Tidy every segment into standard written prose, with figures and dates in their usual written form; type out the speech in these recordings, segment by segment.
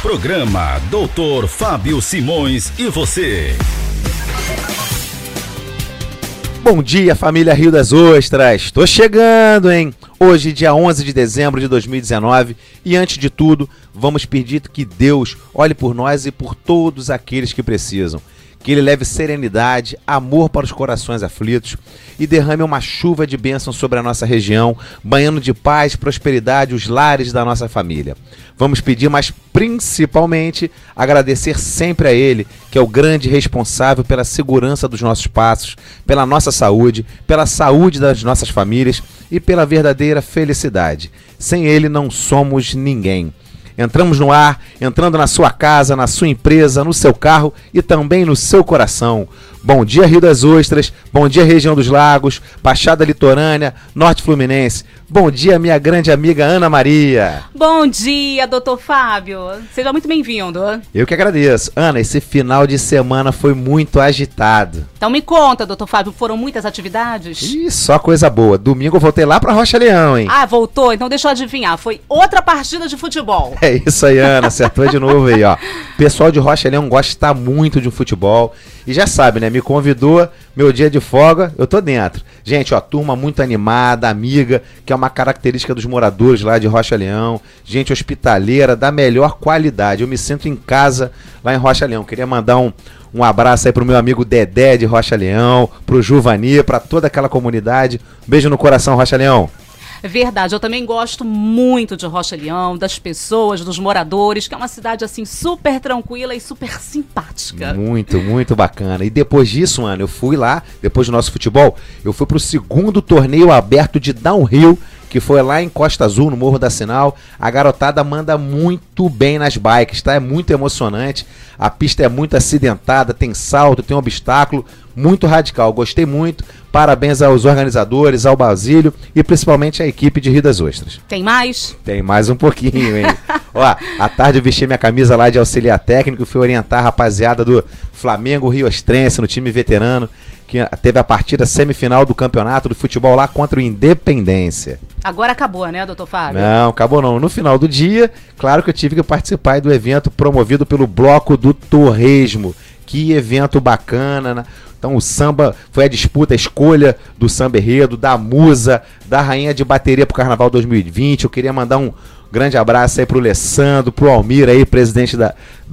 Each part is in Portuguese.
Programa Dr. Fábio Simões e você. Bom dia, família Rio das Ostras. Tô chegando, hein? Hoje, dia 11 de dezembro de 2019. E antes de tudo, vamos pedir que Deus olhe por nós e por todos aqueles que precisam. Que Ele leve serenidade, amor para os corações aflitos e derrame uma chuva de bênção sobre a nossa região, banhando de paz, prosperidade os lares da nossa família. Vamos pedir, mas principalmente agradecer sempre a Ele, que é o grande responsável pela segurança dos nossos passos, pela nossa saúde, pela saúde das nossas famílias e pela verdadeira felicidade. Sem Ele não somos ninguém. Entramos no ar, entrando na sua casa, na sua empresa, no seu carro e também no seu coração. Bom dia, Rio das Ostras. Bom dia, região dos Lagos, Baixada Litorânea, Norte Fluminense. Bom dia, minha grande amiga Ana Maria. Bom dia, doutor Fábio. Seja muito bem-vindo. Eu que agradeço. Ana, esse final de semana foi muito agitado. Então me conta, doutor Fábio, foram muitas atividades? Ih, só coisa boa. Domingo eu voltei lá pra Rocha Leão, hein? Ah, voltou? Então deixa eu adivinhar. Foi outra partida de futebol. É isso aí, Ana. Acertou de novo aí, ó. O pessoal de Rocha Leão gosta muito de futebol. E já sabe, né? Me convidou, meu dia de folga, eu tô dentro. Gente, ó, turma muito animada, amiga, que é uma característica dos moradores lá de Rocha Leão. Gente hospitaleira, da melhor qualidade. Eu me sinto em casa lá em Rocha Leão. Queria mandar um abraço aí pro meu amigo Dedé de Rocha Leão, pro Juvani, pra toda aquela comunidade. Beijo no coração, Rocha Leão. Verdade, eu também gosto muito de Rocha Leão, das pessoas, dos moradores, que é uma cidade assim super tranquila e super simpática. Muito, muito bacana. E depois disso, mano, eu fui lá, depois do nosso futebol, eu fui pro segundo torneio aberto de downhill, que foi lá em Costa Azul, no Morro da Sinal. A garotada manda muito bem nas bikes, tá? É muito emocionante. A pista é muito acidentada, tem salto, tem obstáculo, muito radical. Gostei muito. Parabéns aos organizadores, ao Basílio e principalmente à equipe de Rio das Ostras. Tem mais? Tem mais um pouquinho, hein? Ó, à tarde eu vesti minha camisa lá de auxiliar técnico e fui orientar a rapaziada do Flamengo Rio Ostrense, no time veterano, que teve a partida semifinal do campeonato de futebol lá contra o Independência. Agora acabou, né, doutor Fábio? Não, acabou não. No final do dia, claro que eu tive que participar do evento promovido pelo Bloco do Torresmo. Que evento bacana, né? Então o samba foi a disputa, a escolha do samba enredo, da musa, da rainha de bateria pro Carnaval 2020. Eu queria mandar um grande abraço aí pro Alessandro, pro Almir aí, presidente da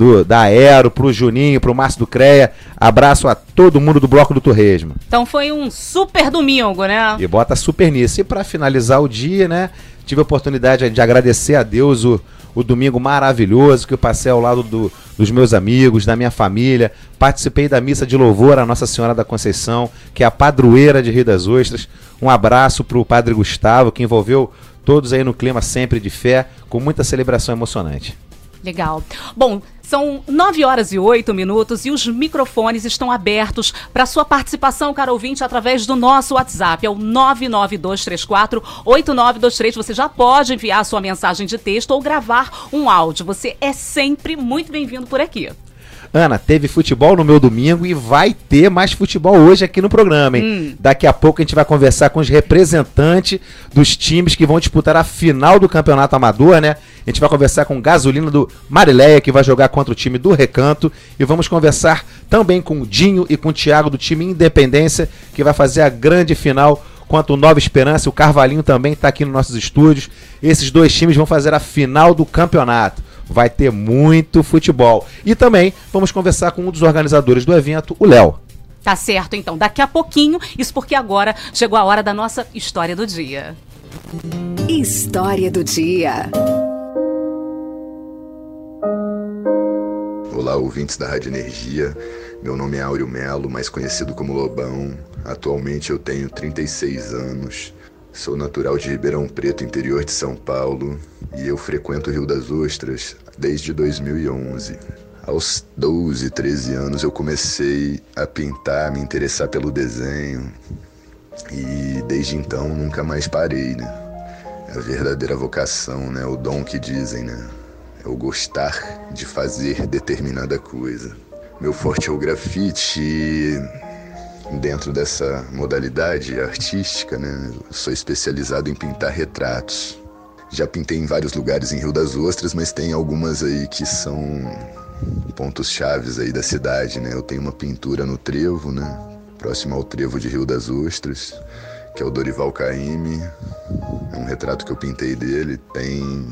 Aero, pro Juninho, pro Márcio do CREA. Abraço a todo mundo do Bloco do Torresmo. Então foi um super domingo, né? E bota super nisso. E para finalizar o dia, né, tive a oportunidade de agradecer a Deus o domingo maravilhoso que eu passei ao lado dos meus amigos, da minha família. Participei da missa de louvor à Nossa Senhora da Conceição, que é a padroeira de Rio das Ostras. Um abraço para o Padre Gustavo, que envolveu todos aí no clima sempre de fé, com muita celebração emocionante. Legal. Bom, são 9h08 e os microfones estão abertos para sua participação, caro ouvinte, através do nosso WhatsApp. É o 99234-8923. Você já pode enviar sua mensagem de texto ou gravar um áudio. Você é sempre muito bem-vindo por aqui. Ana, teve futebol no meu domingo e vai ter mais futebol hoje aqui no programa, hein? Daqui a pouco a gente vai conversar com os representantes dos times que vão disputar a final do Campeonato Amador, né? A gente vai conversar com o Gasolina do Marileia, que vai jogar contra o time do Recanto. E vamos conversar também com o Dinho e com o Thiago do time Independência, que vai fazer a grande final contra o Nova Esperança. O Carvalhinho também está aqui nos nossos estúdios. Esses dois times vão fazer a final do campeonato. Vai ter muito futebol. E também vamos conversar com um dos organizadores do evento, o Léo. Tá certo, então. Daqui a pouquinho, isso porque agora chegou a hora da nossa História do Dia. História do Dia. Olá, ouvintes da Rádio Energia. Meu nome é Áureo Melo, mais conhecido como Lobão. Atualmente eu tenho 36 anos. Sou natural de Ribeirão Preto, interior de São Paulo, e eu frequento o Rio das Ostras desde 2011. Aos 12, 13 anos eu comecei a pintar, me interessar pelo desenho, e desde então nunca mais parei, né? É a verdadeira vocação, né? O dom que dizem, né? É o gostar de fazer determinada coisa. Meu forte é o grafite. Dentro dessa modalidade artística, né, eu sou especializado em pintar retratos. Já pintei em vários lugares em Rio das Ostras, mas tem algumas aí que são pontos chaves aí da cidade, né? Eu tenho uma pintura no Trevo, né? Próximo ao Trevo de Rio das Ostras, que é o Dorival Caymmi. É um retrato que eu pintei dele, tem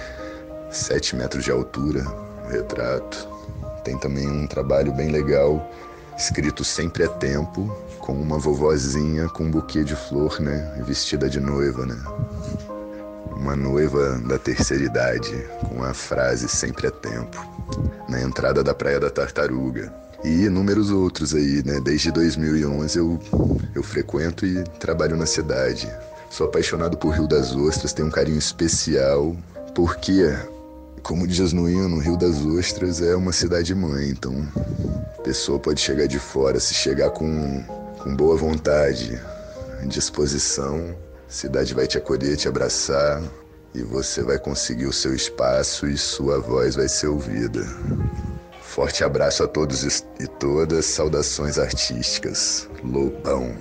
7 metros de altura o retrato. Tem também um trabalho bem legal, escrito Sempre é Tempo, com uma vovozinha com um buquê de flor, né? Vestida de noiva, né? Uma noiva da terceira idade, com a frase Sempre é Tempo, na entrada da Praia da Tartaruga. E inúmeros outros aí, né? Desde 2011 eu frequento e trabalho na cidade. Sou apaixonado por Rio das Ostras, tenho um carinho especial, porque, como diz no hino, Rio das Ostras é uma cidade-mãe. Então, a pessoa pode chegar de fora, se chegar com boa vontade, disposição, a cidade vai te acolher, te abraçar, e você vai conseguir o seu espaço e sua voz vai ser ouvida. Forte abraço a todos e todas, saudações artísticas. Lobão.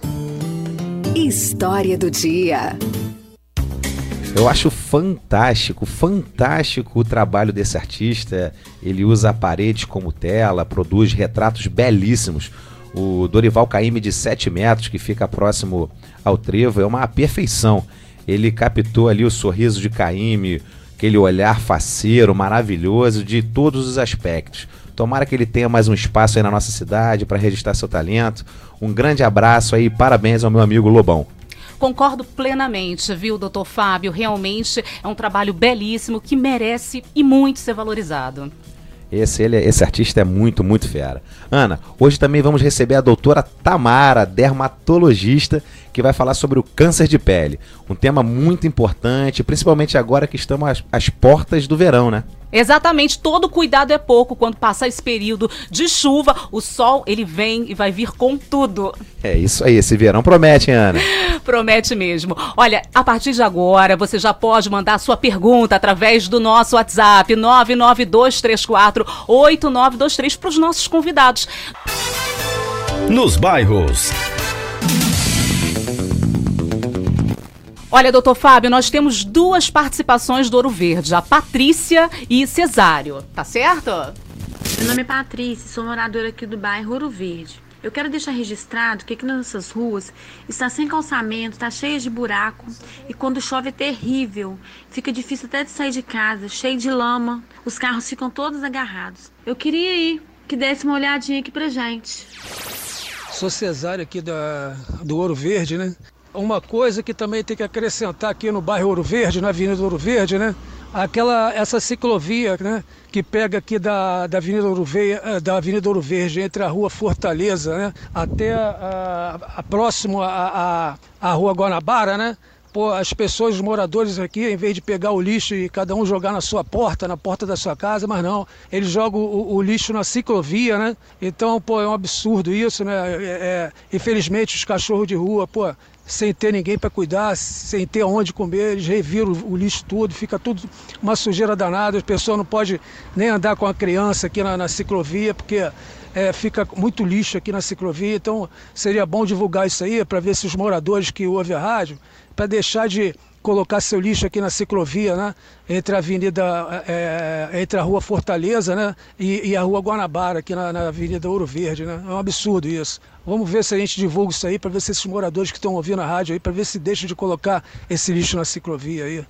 História do dia. Eu acho fantástico o trabalho desse artista. Ele usa a parede como tela, produz retratos belíssimos. O Dorival Caymmi, de 7 metros, que fica próximo ao Trevo, é uma perfeição. Ele captou ali o sorriso de Caymmi, aquele olhar faceiro, maravilhoso, de todos os aspectos. Tomara que ele tenha mais um espaço aí na nossa cidade para registrar seu talento. Um grande abraço aí, parabéns ao meu amigo Lobão. Concordo plenamente, viu, doutor Fábio? Realmente é um trabalho belíssimo que merece e muito ser valorizado. Esse artista é muito, muito fera. Ana, hoje também vamos receber a doutora Tamara, dermatologista, que vai falar sobre o câncer de pele. Um tema muito importante, principalmente agora que estamos às portas do verão, né? Exatamente, todo cuidado é pouco quando passar esse período de chuva, o sol ele vem e vai vir com tudo. É isso aí, esse verão promete, hein, Ana? Promete mesmo. Olha, a partir de agora você já pode mandar sua pergunta através do nosso WhatsApp 992348923 para os nossos convidados. Nos bairros. Olha, doutor Fábio, nós temos 2 participações do Ouro Verde, a Patrícia e Cesário, tá certo? Meu nome é Patrícia, sou moradora aqui do bairro Ouro Verde. Eu quero deixar registrado que aqui nas nossas ruas está sem calçamento, está cheia de buraco e quando chove é terrível. Fica difícil até de sair de casa, cheio de lama, os carros ficam todos agarrados. Eu queria ir, que desse uma olhadinha aqui pra gente. Sou Cesário aqui do Ouro Verde, né? Uma coisa que também tem que acrescentar aqui no bairro Ouro Verde, na Avenida Ouro Verde, né? Essa ciclovia, né? Que pega aqui da Avenida Ouro Verde, entre a Rua Fortaleza, né? Até próximo à Rua Guanabara, né? Pô, as pessoas, os moradores aqui, em vez de pegar o lixo e cada um jogar na sua porta, na porta da sua casa, mas não, eles jogam o lixo na ciclovia, né? Então, pô, é um absurdo isso, né? Infelizmente, os cachorros de rua, pô, sem ter ninguém para cuidar, sem ter onde comer, eles reviram o lixo tudo, fica tudo uma sujeira danada, a pessoa não pode nem andar com a criança aqui na ciclovia, porque fica muito lixo aqui na ciclovia, então seria bom divulgar isso aí para ver se os moradores que ouvem a rádio, para deixar de colocar seu lixo aqui na ciclovia, né? Entre a Rua Fortaleza, né? E a Rua Guanabara, aqui na Avenida Ouro Verde, né? É um absurdo isso. Vamos ver se a gente divulga isso aí, para ver se esses moradores que estão ouvindo a rádio aí, para ver se deixam de colocar esse lixo na ciclovia aí.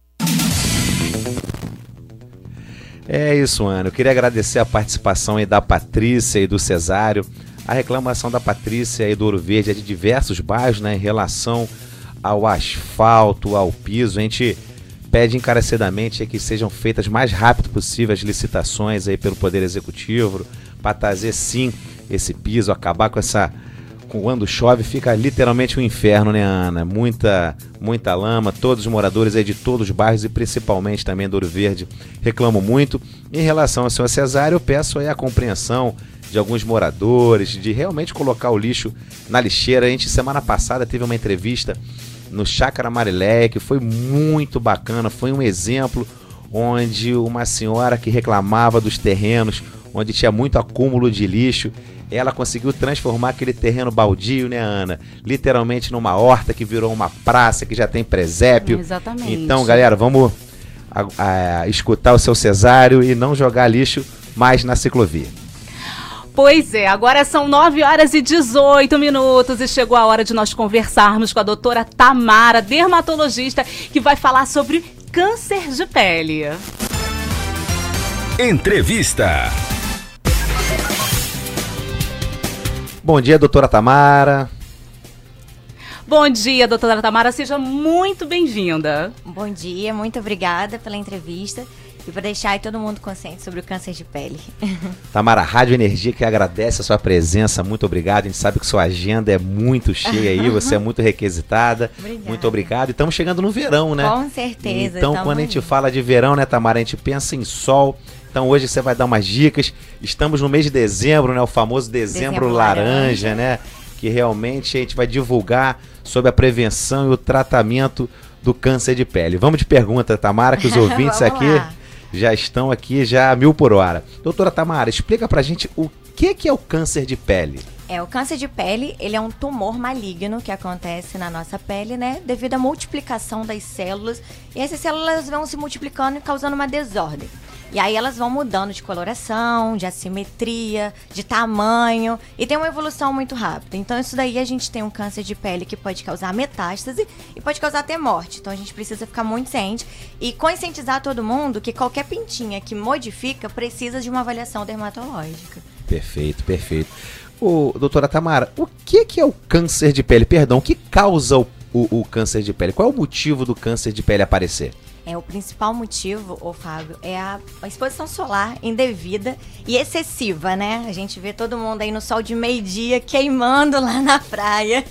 É isso, Ana. Eu queria agradecer a participação aí da Patrícia e do Cesário. A reclamação da Patrícia e do Ouro Verde é de diversos bairros, né? Em relação ao asfalto, ao piso. A gente pede encarecidamente que sejam feitas mais rápido possível as licitações aí pelo Poder Executivo para trazer sim esse piso, acabar com quando chove fica literalmente um inferno, né, Ana? Muita lama, todos os moradores aí de todos os bairros e principalmente também do Ouro Verde reclamam muito. Em relação ao senhor Cesário, eu peço aí a compreensão de alguns moradores, de realmente colocar o lixo na lixeira. A gente, semana passada, teve uma entrevista no Chácara Marileia, que foi muito bacana, foi um exemplo onde uma senhora que reclamava dos terrenos onde tinha muito acúmulo de lixo. Ela conseguiu transformar aquele terreno baldio, né, Ana? Literalmente numa horta que virou uma praça, que já tem presépio. Exatamente. Então, galera, vamos escutar o seu Cesário e não jogar lixo mais na ciclovia. Pois é, agora são 9h18 e chegou a hora de nós conversarmos com a doutora Tamara, dermatologista, que vai falar sobre câncer de pele. Entrevista. Bom dia, doutora Tamara. Bom dia, doutora Tamara, seja muito bem-vinda. Bom dia, muito obrigada pela entrevista e por deixar aí todo mundo consciente sobre o câncer de pele. Tamara, a Rádio Energia que agradece a sua presença, muito obrigado. A gente sabe que sua agenda é muito cheia aí, você é muito requisitada. Obrigada. Muito obrigado. E estamos chegando no verão, né? Com certeza. Então, quando a gente fala de verão, né, Tamara, a gente pensa em sol. Então, hoje você vai dar umas dicas. Estamos no mês de dezembro, né? O famoso dezembro laranja, né? Que realmente a gente vai divulgar sobre a prevenção e o tratamento do câncer de pele. Vamos de pergunta, Tamara, que os ouvintes aqui já estão aqui já a 1000 por hora. Doutora Tamara, explica pra gente o que é o câncer de pele. O câncer de pele, ele é um tumor maligno que acontece na nossa pele, né? Devido à multiplicação das células. E essas células vão se multiplicando e causando uma desordem. E aí elas vão mudando de coloração, de assimetria, de tamanho e tem uma evolução muito rápida. Então isso daí a gente tem um câncer de pele que pode causar metástase e pode causar até morte. Então a gente precisa ficar muito ciente e conscientizar todo mundo que qualquer pintinha que modifica precisa de uma avaliação dermatológica. Perfeito, perfeito. Doutora Tamara, o que é o câncer de pele? Perdão, o que causa o câncer de pele? Qual é o motivo do câncer de pele aparecer? O principal motivo, Fábio, é a exposição solar indevida e excessiva, né? A gente vê todo mundo aí no sol de meio-dia queimando lá na praia.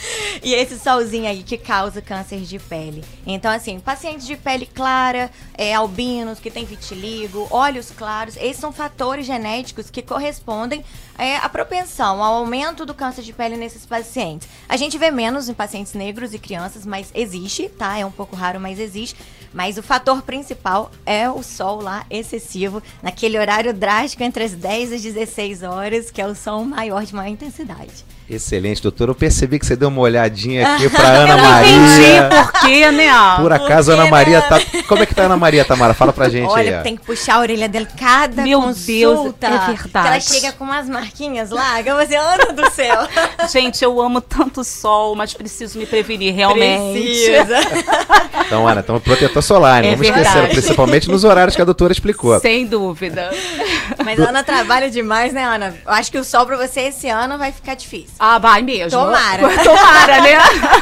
E esse solzinho aí que causa câncer de pele. Então, assim, pacientes de pele clara, albinos, que tem vitiligo, olhos claros, esses são fatores genéticos que correspondem à propensão, ao aumento do câncer de pele nesses pacientes. A gente vê menos em pacientes negros e crianças, mas existe, tá? É um pouco raro, mas existe. Mas o fator principal é o sol lá excessivo, naquele horário drástico entre as 10 e as 16 horas, que é o sol maior de maior intensidade. Excelente, doutora. Eu percebi que você deu uma olhadinha aqui pra Ana Maria. Eu não entendi por quê, né? Por acaso, Ana Maria tá... Como é que tá a Ana Maria, Tamara? Fala pra gente. Olha, aí. Tem que puxar a orelha dela cada Meu consulta. Deus, é verdade. Ela chega com umas marquinhas lá, que eu vou dizer, Ana do céu. Gente, eu amo tanto sol, mas preciso me prevenir, realmente. Precisa. Então, Ana, estamos protetor solar, né? Vamos esquecer, principalmente nos horários que a doutora explicou. Sem dúvida. Mas a Ana trabalha demais, né, Ana? Eu acho que o sol pra você esse ano vai ficar difícil. Ah, vai mesmo. Tomara. Tomara, né?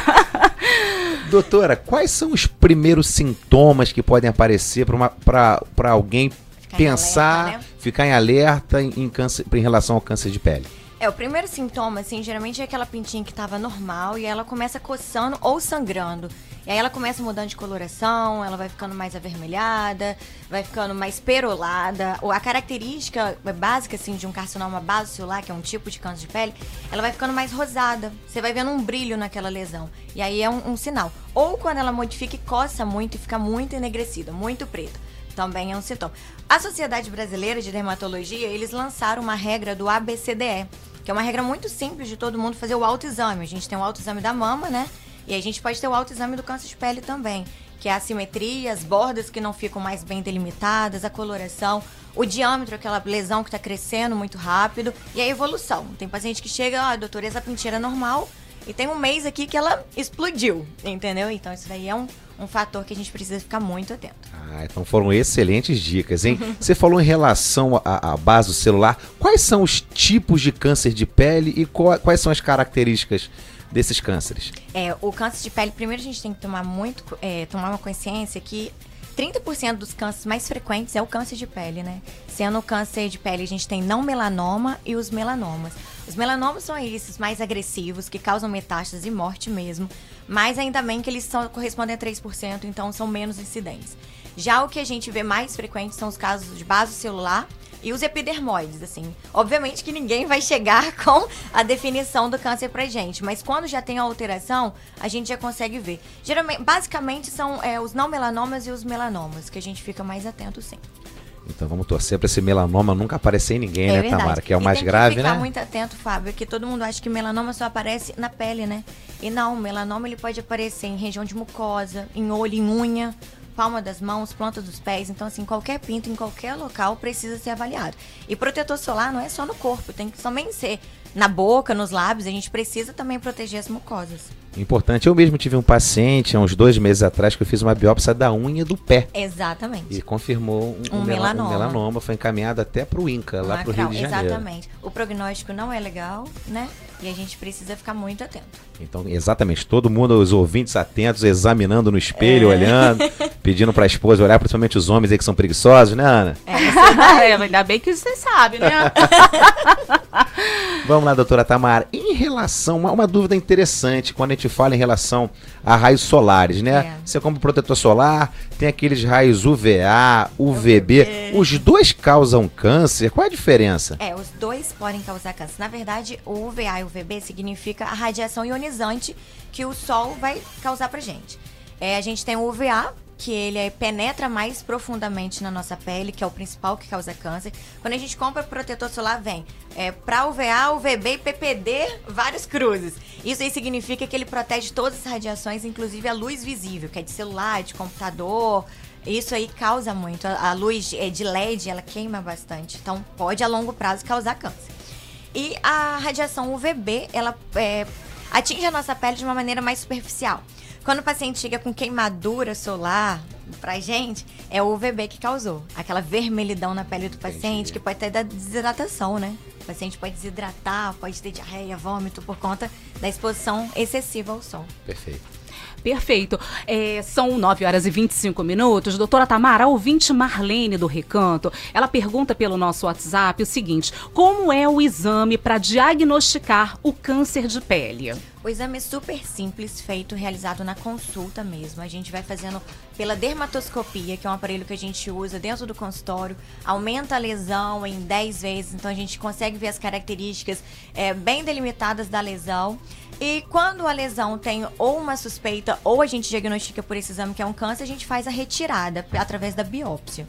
Doutora, quais são os primeiros sintomas que podem aparecer para alguém pensar, alerta, né? ficar em alerta em relação ao câncer de pele? O primeiro sintoma, assim, geralmente é aquela pintinha que tava normal e ela começa coçando ou sangrando. E aí ela começa mudando de coloração, ela vai ficando mais avermelhada, vai ficando mais perolada. A característica básica, assim, de um carcinoma basocelular, que é um tipo de câncer de pele, ela vai ficando mais rosada. Você vai vendo um brilho naquela lesão. E aí é um sinal. Ou quando ela modifica e coça muito e fica muito enegrecida, muito preta. Também é um sintoma. A Sociedade Brasileira de Dermatologia, eles lançaram uma regra do ABCDE, que é uma regra muito simples de todo mundo fazer o autoexame. A gente tem o autoexame da mama, né? E a gente pode ter o autoexame do câncer de pele também, que é a assimetria, as bordas que não ficam mais bem delimitadas, a coloração, o diâmetro, aquela lesão que está crescendo muito rápido, e a evolução. Tem paciente que chega, doutora, essa pintinha é normal, e tem um mês aqui que ela explodiu, entendeu? Então isso daí é um fator que a gente precisa ficar muito atento. Então foram excelentes dicas, hein? Você falou em relação à base celular. Quais são os tipos de câncer de pele e quais são as características desses cânceres? O câncer de pele, primeiro a gente tem que tomar uma consciência que 30% dos cânceres mais frequentes é o câncer de pele, né? Sendo o câncer de pele, a gente tem não melanoma e os melanomas. Os melanomas são esses mais agressivos, que causam metástase e morte mesmo, mas ainda bem que eles correspondem a 3%, então são menos incidentes. Já o que a gente vê mais frequente são os casos de basocelular e os epidermoides, assim. Obviamente que ninguém vai chegar com a definição do câncer pra gente, mas quando já tem a alteração, a gente já consegue ver. Geralmente, basicamente, são os não melanomas e os melanomas, que a gente fica mais atento, sim. Então vamos torcer para esse melanoma nunca aparecer em ninguém, né, verdade. Tamara? Que é o E mais tem grave, que ficar né? muito atento, Fábio, que todo mundo acha que melanoma só aparece na pele, né? E não, o melanoma ele pode aparecer em região de mucosa, em olho, em unha, palma das mãos, planta dos pés. Então, assim, qualquer pinto em qualquer local precisa ser avaliado. E protetor solar não é só no corpo, tem que também ser na boca, nos lábios. A gente precisa também proteger as mucosas. Importante. Eu mesmo tive um paciente há uns 2 meses atrás que eu fiz uma biópsia da unha do pé. Exatamente. E confirmou um melanoma. Foi encaminhado até para o INCA, lá para o Rio de Janeiro. Exatamente. O prognóstico não é legal, né? E a gente precisa ficar muito atento. Então, exatamente. Todo mundo, os ouvintes atentos, examinando no espelho, olhando, pedindo para a esposa olhar, principalmente os homens aí que são preguiçosos, né, Ana? Ainda bem que você sabe, né? Vamos lá, doutora Tamara. Em relação, uma dúvida interessante, quando a gente fala em relação a raios solares, né? Você compra protetor solar, tem aqueles raios UVA, UVB. Os dois causam câncer? Qual é a diferença? Os dois podem causar câncer. Na verdade, o UVA e o UVB significa a radiação ionizante que o sol vai causar pra gente. A gente tem o UVA, que ele penetra mais profundamente na nossa pele, que é o principal que causa câncer. Quando a gente compra protetor solar, vem para UVA, UVB e PPD, vários cruzes. Isso aí significa que ele protege todas as radiações, inclusive a luz visível, que é de celular, de computador. Isso aí causa muito. A luz de LED, ela queima bastante. Então, pode a longo prazo causar câncer. E a radiação UVB, ela atinge a nossa pele de uma maneira mais superficial. Quando o paciente chega com queimadura solar, pra gente, é o UVB que causou. Aquela vermelhidão na pele do paciente, que pode ter da desidratação, né? O paciente pode desidratar, pode ter diarreia, vômito, por conta da exposição excessiva ao sol. Perfeito. Perfeito. São 9h25. Doutora Tamara, a ouvinte Marlene do Recanto, ela pergunta pelo nosso WhatsApp o seguinte: como é o exame para diagnosticar o câncer de pele? O exame é super simples, realizado na consulta mesmo. A gente vai fazendo pela dermatoscopia, que é um aparelho que a gente usa dentro do consultório. Aumenta a lesão em 10 vezes, então a gente consegue ver as características bem delimitadas da lesão. E quando a lesão tem ou uma suspeita ou a gente diagnostica por esse exame que é um câncer, a gente faz a retirada através da biópsia.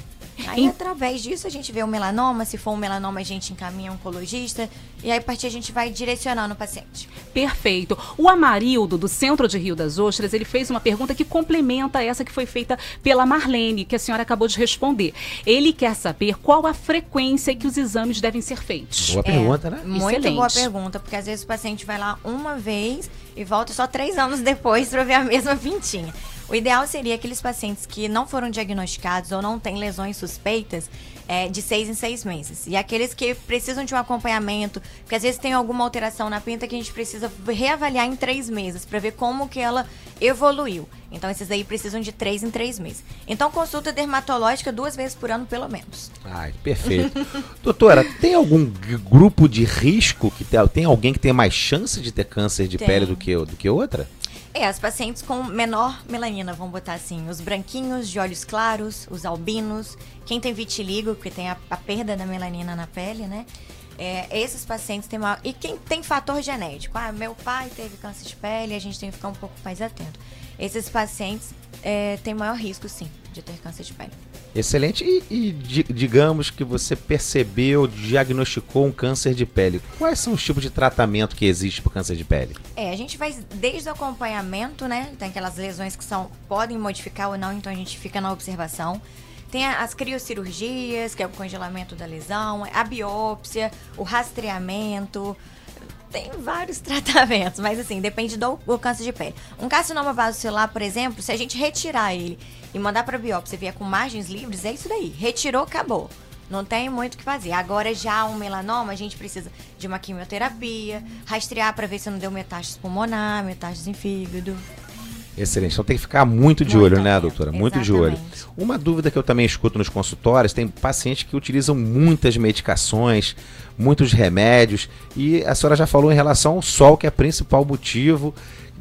Aí, através disso, a gente vê o melanoma. Se for um melanoma, a gente encaminha um oncologista. E aí, a partir a gente vai direcionando o paciente. Perfeito. O Amarildo, do Centro de Rio das Ostras, ele fez uma pergunta que complementa essa que foi feita pela Marlene, que a senhora acabou de responder. Ele quer saber qual a frequência que os exames devem ser feitos. Boa pergunta, né? Muito Excelente. Boa pergunta, porque às vezes o paciente vai lá uma vez e volta só 3 anos depois para ver a mesma pintinha. O ideal seria aqueles pacientes que não foram diagnosticados ou não têm lesões suspeitas de 6 em 6 meses. E aqueles que precisam de um acompanhamento, porque às vezes tem alguma alteração na pinta que a gente precisa reavaliar em 3 meses para ver como que ela evoluiu. Então esses aí precisam de 3 em 3 meses. Então consulta dermatológica 2 vezes por ano pelo menos. Ai, perfeito. Doutora, tem algum grupo de risco que tem alguém que tem mais chance de ter câncer de pele do que outra? As pacientes com menor melanina, vamos botar assim, os branquinhos de olhos claros, os albinos, quem tem vitiligo, porque tem a perda da melanina na pele, né? Esses pacientes têm maior... E quem tem fator genético, meu pai teve câncer de pele, a gente tem que ficar um pouco mais atento. Esses pacientes têm maior risco, sim, de ter câncer de pele. Excelente. E digamos que você percebeu, diagnosticou um câncer de pele. Quais são os tipos de tratamento que existe para o câncer de pele? A gente vai desde o acompanhamento, né? Tem aquelas lesões que podem modificar ou não, então a gente fica na observação. Tem as criocirurgias, que é o congelamento da lesão, a biópsia, o rastreamento. Tem vários tratamentos, mas assim, depende do câncer de pele. Um carcinoma vasocelular, por exemplo, se a gente retirar ele e mandar para biópsia e vier com margens livres, é isso daí. Retirou, acabou. Não tem muito o que fazer. Agora, já um melanoma, a gente precisa de uma quimioterapia, rastrear para ver se não deu metástase pulmonar, metástase em fígado. Excelente. Então tem que ficar muito de olho, né, doutora? Muito de olho. Uma dúvida que eu também escuto nos consultórios, tem pacientes que utilizam muitas medicações, muitos remédios, e a senhora já falou em relação ao sol, que é o principal motivo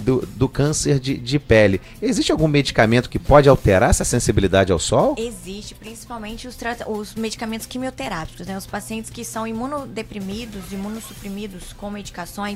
do câncer de pele. Existe algum medicamento que pode alterar essa sensibilidade ao sol? Existe, principalmente os medicamentos quimioterápicos, né? Os pacientes que são imunodeprimidos, imunossuprimidos com medicações,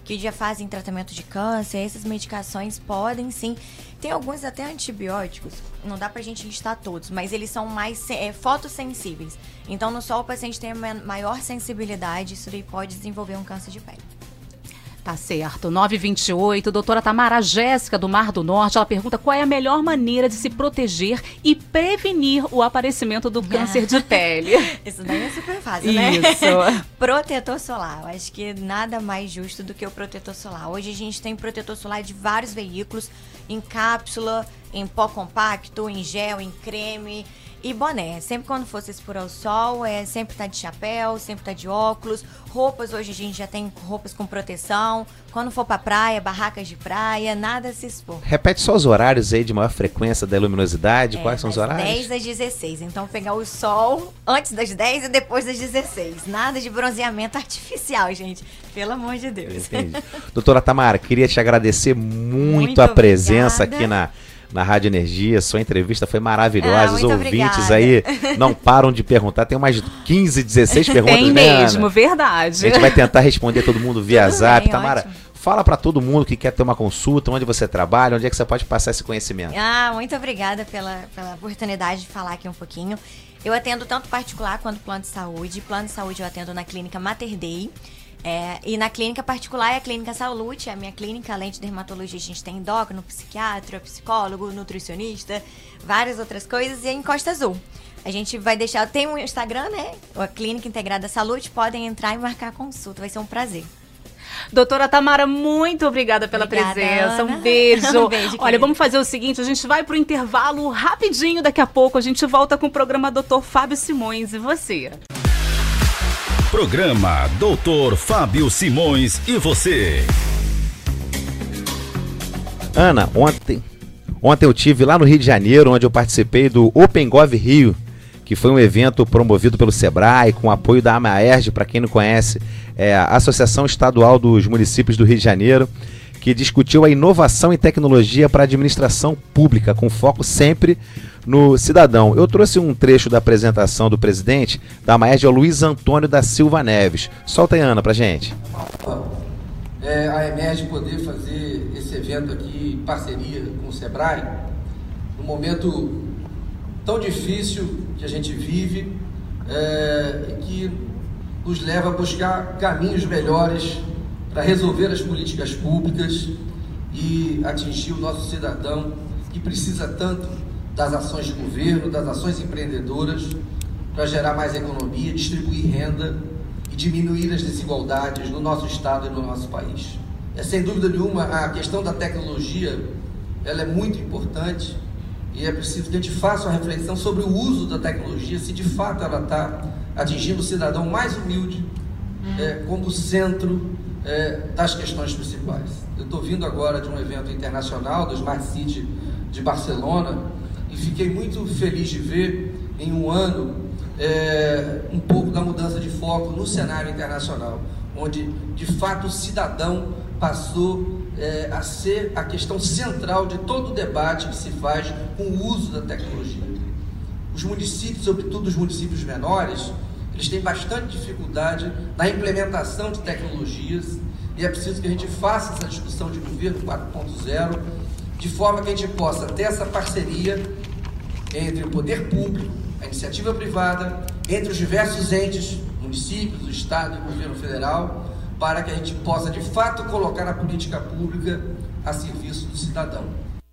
que já fazem tratamento de câncer, essas medicações podem sim. Tem alguns até antibióticos, não dá pra gente listar todos, mas eles são mais fotossensíveis. Então no sol o paciente tem maior sensibilidade, isso daí pode desenvolver um câncer de pele. Tá certo. 9h28, doutora Tamara Jéssica, do Mar do Norte, ela pergunta qual é a melhor maneira de se proteger e prevenir o aparecimento do câncer de pele. Isso daí é super fácil, né? Isso. Protetor solar. Eu acho que nada mais justo do que o protetor solar. Hoje a gente tem protetor solar de vários veículos, em cápsula, em pó compacto, em gel, em creme e boné. Sempre quando for se expor ao sol, sempre tá de chapéu, sempre tá de óculos. Roupas, hoje a gente já tem roupas com proteção. Quando for pra praia, barracas de praia, nada a se expor. Repete só os horários aí de maior frequência da luminosidade. Quais são os horários? 10 às 16. Então pegar o sol antes das 10 e depois das 16. Nada de bronzeamento artificial, gente. Pelo amor de Deus. Entendi. Doutora Tamara, queria te agradecer muito a presença aqui na Rádio Energia. Sua entrevista foi maravilhosa. Os ouvintes aí não param de perguntar. Tem umas 15, 16 perguntas. Tem mesmo, verdade. A gente vai tentar responder todo mundo via Zap. Bem, Tamara, ótimo. fala para todo mundo que quer ter uma consulta, onde você trabalha, onde é que você pode passar esse conhecimento. Muito obrigada pela oportunidade de falar aqui um pouquinho. Eu atendo tanto particular quanto plano de saúde. Plano de saúde eu atendo na clínica Mater Dei. E na clínica particular é a Clínica Salute, a minha clínica. Além de dermatologia, a gente tem endócrino, psiquiatra, psicólogo, nutricionista, várias outras coisas. E em Costa Azul. A gente vai deixar, tem um Instagram, né? A Clínica Integrada Salute, podem entrar e marcar a consulta, vai ser um prazer. Doutora Tamara, muito obrigada pela presença. Ana. Um beijo. Um beijo, olha, querida. vamos fazer o seguinte, a gente vai pro intervalo rapidinho, daqui a pouco a gente volta com o programa Dr. Fábio Simões e você. Programa Dr. Fábio Simões e você. Ana, ontem eu tive lá no Rio de Janeiro, onde eu participei do OpenGov Rio, que foi um evento promovido pelo Sebrae, com apoio da AMAERJ, para quem não conhece, é a Associação Estadual dos Municípios do Rio de Janeiro, que discutiu a inovação e tecnologia para a administração pública, com foco sempre no cidadão. Eu trouxe um trecho da apresentação do presidente da AMAERJ, o Luiz Antônio da Silva Neves. Solta aí, Ana, pra gente. A EMERJ poder fazer esse evento aqui em parceria com o Sebrae, num momento tão difícil que a gente vive, que nos leva a buscar caminhos melhores para resolver as políticas públicas e atingir o nosso cidadão, que precisa tanto das ações de governo, das ações empreendedoras, para gerar mais economia, distribuir renda e diminuir as desigualdades no nosso estado e no nosso país. Sem dúvida nenhuma, a questão da tecnologia, ela é muito importante e é preciso que a gente faça uma reflexão sobre o uso da tecnologia, se de fato ela está atingindo o cidadão mais humilde como centro das questões principais. Eu estou vindo agora de um evento internacional do Smart City de Barcelona e fiquei muito feliz de ver em um ano um pouco da mudança de foco no cenário internacional, onde de fato o cidadão passou a ser a questão central de todo o debate que se faz com o uso da tecnologia. Os municípios, sobretudo os municípios menores, eles têm bastante dificuldade na implementação de tecnologias e é preciso que a gente faça essa discussão de governo 4.0 de forma que a gente possa ter essa parceria entre o poder público, a iniciativa privada, entre os diversos entes, municípios, o Estado e o governo federal, para que a gente possa de fato colocar a política pública a serviço do cidadão.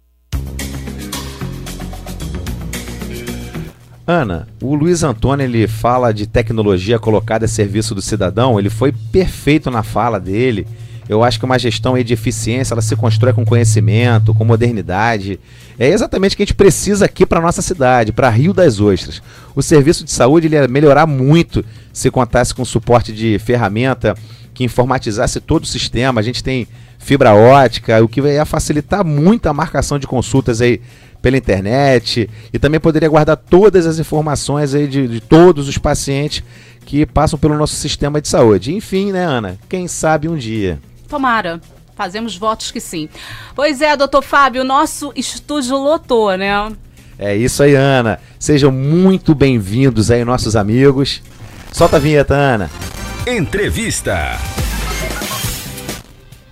Ana, o Luiz Antônio, ele fala de tecnologia colocada a serviço do cidadão, ele foi perfeito na fala dele. Eu acho que uma gestão aí de eficiência, ela se constrói com conhecimento, com modernidade. É exatamente o que a gente precisa aqui para nossa cidade, para Rio das Ostras. O serviço de saúde ele ia melhorar muito se contasse com suporte de ferramenta que informatizasse todo o sistema. A gente tem fibra ótica, o que ia facilitar muito a marcação de consultas aí pela internet e também poderia guardar todas as informações aí de todos os pacientes que passam pelo nosso sistema de saúde. Enfim, né, Ana? Quem sabe um dia. Tomara. Fazemos votos que sim. Pois é, doutor Fábio, o nosso estúdio lotou, né? É isso aí, Ana. Sejam muito bem-vindos aí, nossos amigos. Solta a vinheta, Ana. Entrevista.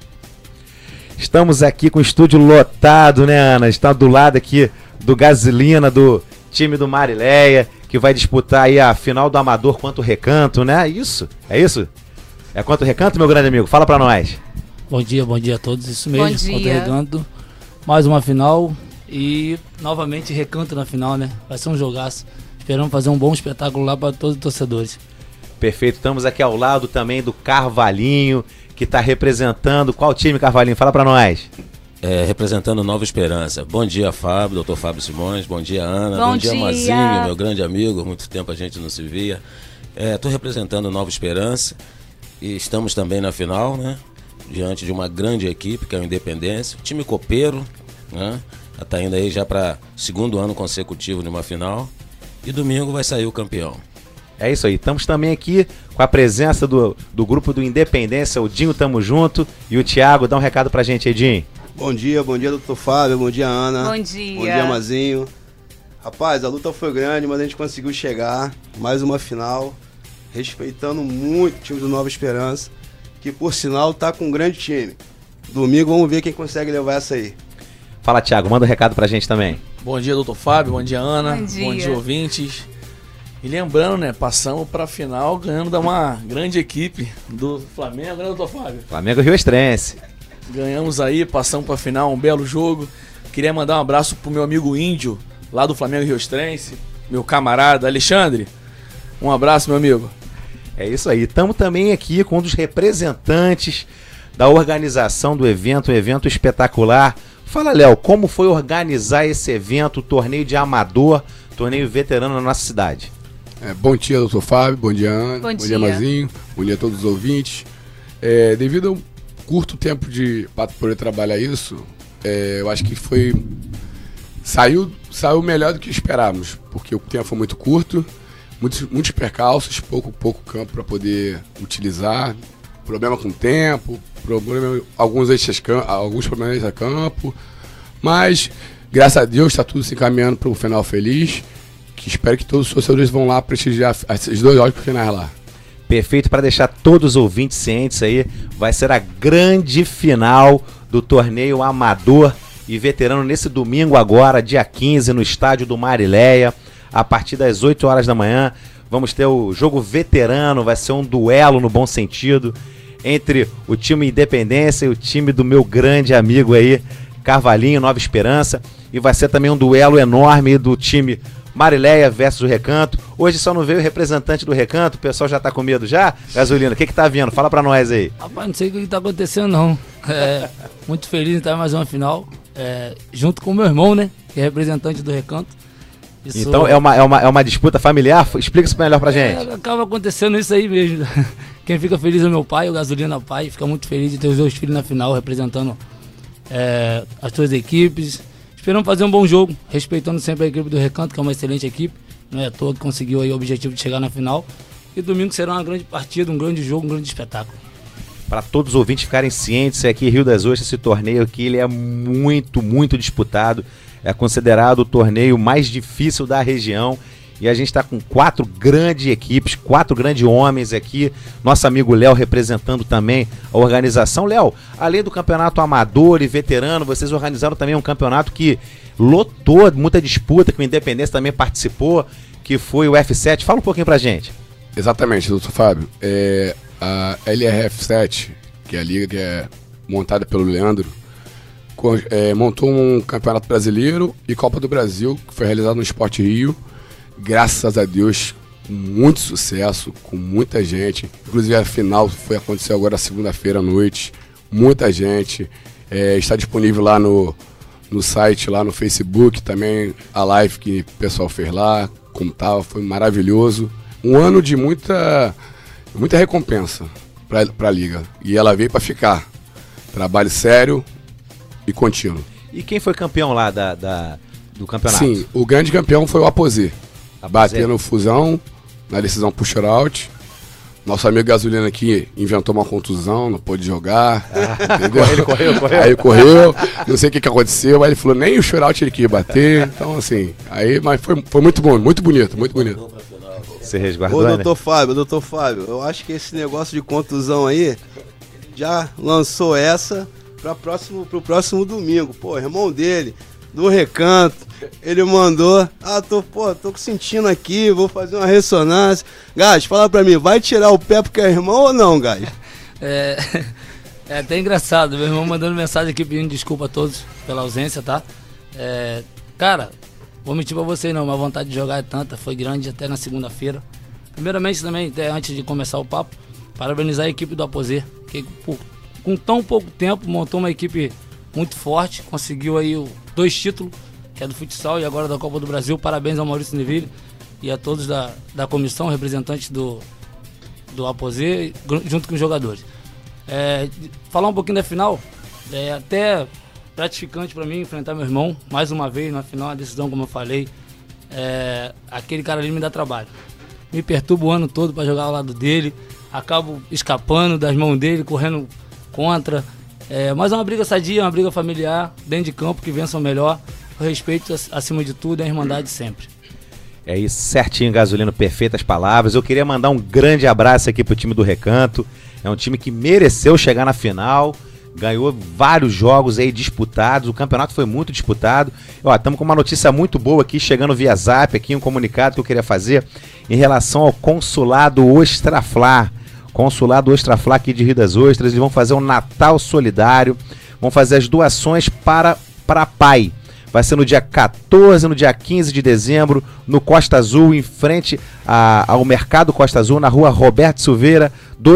Estamos aqui com o estúdio lotado, né, Ana? Está do lado aqui do Gasolina, do time do Marileia, que vai disputar aí a final do Amador contra o Recanto, né? Isso? É isso? É contra o Recanto, meu grande amigo? Fala pra nós. Bom dia a todos. Isso mesmo, Bom dia. contra o Recanto. Mais uma final e novamente Recanto na final, né? Vai ser um jogaço. Esperamos fazer um bom espetáculo lá para todos os torcedores. Perfeito. Estamos aqui ao lado também do Carvalhinho, que está representando. Qual time, Carvalhinho? Fala pra nós. Representando Nova Esperança. Bom dia, Fábio, doutor Fábio Simões. Bom dia, Ana. Bom dia, Mazinho, meu grande amigo. Muito tempo a gente não se via. Estou representando Nova Esperança e estamos também na final, né? Diante de uma grande equipe, que é o Independência. Time copeiro, né? Está indo aí já para segundo ano consecutivo numa final. E domingo vai sair o campeão. É isso aí. Estamos também aqui com a presença do grupo do Independência, o Dinho Tamo Junto e o Thiago. Dá um recado pra gente aí, Dinho. Bom dia, doutor Fábio, bom dia, Ana. Bom dia. Bom dia, Mazinho. Rapaz, a luta foi grande, mas a gente conseguiu chegar. Mais uma final, respeitando muito o time do Nova Esperança, que por sinal tá com um grande time. Domingo vamos ver quem consegue levar essa aí. Fala, Thiago, manda um recado pra gente também. Bom dia, doutor Fábio, bom dia, Ana. Bom dia. Bom dia, ouvintes. E lembrando, né, passamos pra final ganhando da uma grande equipe do Flamengo, né, doutor Fábio? Flamengo Rio Estrense. Ganhamos aí, passamos pra final, um belo jogo. Queria mandar um abraço pro meu amigo Índio, lá do Flamengo Rio Estrense, meu camarada Alexandre. Um abraço, meu amigo. É isso aí. Estamos também aqui com um dos representantes da organização do evento, um evento espetacular. Fala, Léo, como foi organizar esse evento, o torneio de amador, torneio veterano na nossa cidade? Bom dia, doutor Fábio, bom dia, Ana, Bom dia, Mazinho, bom dia a todos os ouvintes. Devido ao curto tempo para poder trabalhar isso, eu acho que saiu melhor do que esperávamos, porque o tempo foi muito curto, muitos percalços, pouco campo para poder utilizar, problema com o tempo, alguns problemas a campo, mas graças a Deus está tudo se encaminhando para um final feliz, que espero que todos os torcedores vão lá prestigiar esses dois jogos finais lá. Perfeito, para deixar todos os ouvintes cientes aí, vai ser a grande final do torneio amador e veterano nesse domingo agora, dia 15, no estádio do Marileia, a partir das 8 horas da manhã. Vamos ter o jogo veterano, vai ser um duelo no bom sentido, entre o time Independência e o time do meu grande amigo aí, Carvalhinho, Nova Esperança, e vai ser também um duelo enorme do time Marileia versus o Recanto. Hoje só não veio o representante do Recanto, o pessoal já tá com medo já? Gasolina, o que tá vindo? Fala pra nós aí. Rapaz, não sei o que tá acontecendo não. Muito feliz em estar em mais uma final, junto com o meu irmão, né, que é representante do Recanto. Isso... Então é uma disputa familiar? Explica isso melhor pra gente. Acaba acontecendo isso aí mesmo. Quem fica feliz é meu pai, o Gasolina pai, fica muito feliz de ter os dois filhos na final, representando as duas equipes. Esperamos fazer um bom jogo, respeitando sempre a equipe do Recanto, que é uma excelente equipe. Não é à toa que conseguiu aí o objetivo de chegar na final. E domingo será uma grande partida, um grande jogo, um grande espetáculo. Para todos os ouvintes ficarem cientes, aqui em Rio das Ostras, esse torneio aqui ele é muito, muito disputado. É considerado o torneio mais difícil da região. E a gente está com 4 grandes equipes, 4 grandes homens aqui. Nosso amigo Léo representando também a organização. Léo, além do campeonato amador e veterano, vocês organizaram também um campeonato que lotou muita disputa, que o Independência também participou, que foi o F7. Fala um pouquinho pra gente. Exatamente, doutor Fábio. A LRF7, que é a liga que é montada pelo Leandro, montou um campeonato brasileiro e Copa do Brasil, que foi realizado no Sport Rio. Graças a Deus, com muito sucesso, com muita gente. Inclusive a final aconteceu agora segunda-feira à noite. Muita gente. Está disponível lá no site, lá no Facebook também, a live que o pessoal fez lá, como tal, foi maravilhoso. Um ano de muita recompensa para a liga. E ela veio para ficar. Trabalho sério e contínuo. E quem foi campeão lá do campeonato? Sim, o grande campeão foi o Aposé. Batendo Fusão, na decisão push-out. Nosso amigo Gasolina aqui inventou uma contusão, não pôde jogar. Entendeu? Ele correu. Aí correu, não sei o que aconteceu, aí ele falou, nem o shootout ele queria bater. Então assim, mas foi muito bom, muito bonito. Você resguardou, doutor Fábio, eu acho que esse negócio de contusão aí já lançou essa pro próximo domingo. Pô, irmão dele, do Recanto, ele mandou, tô sentindo aqui, vou fazer uma ressonância. Gás, fala pra mim, vai tirar o pé porque é irmão ou não, Gás? É até engraçado, meu irmão mandando mensagem aqui pedindo desculpa a todos pela ausência, tá? Cara, vou mentir pra vocês não, mas a vontade de jogar é tanta, foi grande até na segunda-feira. Primeiramente também, até antes de começar o papo, parabenizar a equipe do Aposé, que com tão pouco tempo montou uma equipe muito forte, conseguiu aí 2 títulos, que é do futsal e agora da Copa do Brasil. Parabéns ao Maurício Neville e a todos da comissão, representantes do Aposé, junto com os jogadores. Falar um pouquinho da final, até gratificante para mim enfrentar meu irmão, mais uma vez na final, a decisão, como eu falei, aquele cara ali me dá trabalho. Me perturba o ano todo para jogar ao lado dele, acabo escapando das mãos dele, correndo contra. Mas é uma briga sadia, uma briga familiar, dentro de campo, que vença o melhor. O respeito acima de tudo, a irmandade sempre. É isso, certinho, Gasolino, perfeitas palavras. Eu queria mandar um grande abraço aqui pro time do Recanto. É um time que mereceu chegar na final, ganhou vários jogos aí disputados, o campeonato foi muito disputado. Estamos com uma notícia muito boa aqui, chegando via Zap, aqui um comunicado que eu queria fazer em relação ao Consulado Ostraflá. Consulado Ostraflá aqui de Rio das Ostras, eles vão fazer um Natal solidário, vão fazer as doações para pai. Vai ser no dia 14 e no dia 15 de dezembro, no Costa Azul, em frente ao Mercado Costa Azul, na rua Roberto Silveira,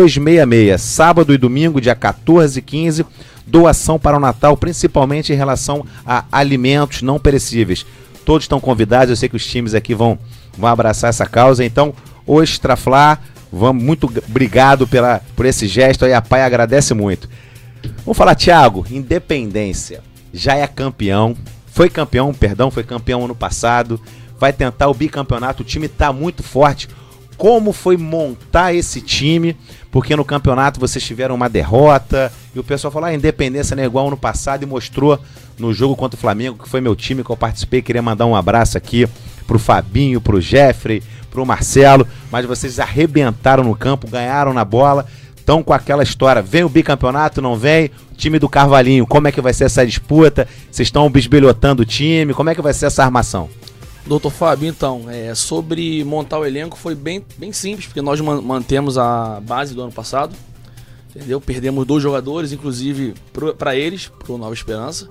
266. Sábado e domingo, dia 14 e 15, doação para o Natal, principalmente em relação a alimentos não perecíveis. Todos estão convidados, eu sei que os times aqui vão abraçar essa causa. Então, Ostraflá, muito obrigado por esse gesto aí, a PAI agradece muito. Vamos falar, Thiago, Independência já é campeão. Foi campeão ano passado, vai tentar o bicampeonato, o time está muito forte. Como foi montar esse time? Porque no campeonato vocês tiveram uma derrota e o pessoal falou, a Independência não é igual ano passado, e mostrou no jogo contra o Flamengo, que foi meu time que eu participei. Queria mandar um abraço aqui pro Fabinho, pro Jeffrey, pro Marcelo, mas vocês arrebentaram no campo, ganharam na bola. Estão com aquela história, vem o bicampeonato, não vem? Time do Carvalhinho, como é que vai ser essa disputa? Vocês estão bisbilhotando o time, como é que vai ser essa armação? Doutor Fábio, então, sobre montar o elenco foi bem simples, porque nós mantemos a base do ano passado, entendeu? Perdemos 2 jogadores, inclusive para eles, pro Nova Esperança.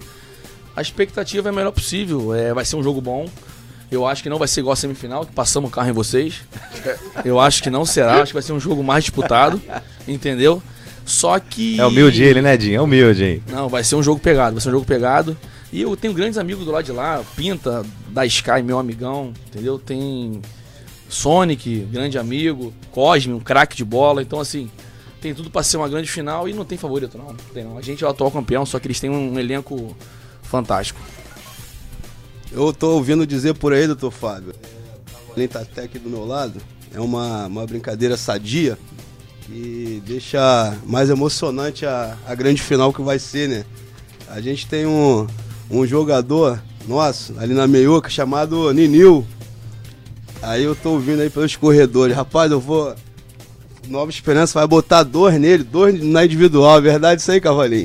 A expectativa é a melhor possível, vai ser um jogo bom. Eu acho que não vai ser igual a semifinal, que passamos o carro em vocês. Eu acho que não será, acho que vai ser um jogo mais disputado, entendeu? Só que... É humilde ele, né, Dinho? É humilde, hein? Não, vai ser um jogo pegado, E eu tenho grandes amigos do lado de lá, Pinta, da Sky, meu amigão, entendeu? Tem Sonic, grande amigo, Cosme, um craque de bola. Então, assim, tem tudo pra ser uma grande final e não tem favorito, não. A gente é o atual campeão, só que eles têm um elenco fantástico. Eu tô ouvindo dizer por aí, doutor Fábio, ele tá até aqui do meu lado, é uma brincadeira sadia e deixa mais emocionante a grande final que vai ser, né? A gente tem um jogador nosso, ali na meiuca, chamado Ninil. Aí eu tô ouvindo aí pelos corredores, rapaz, Nova Esperança vai botar 2 nele, 2 na individual, é verdade isso aí, Cavalinho?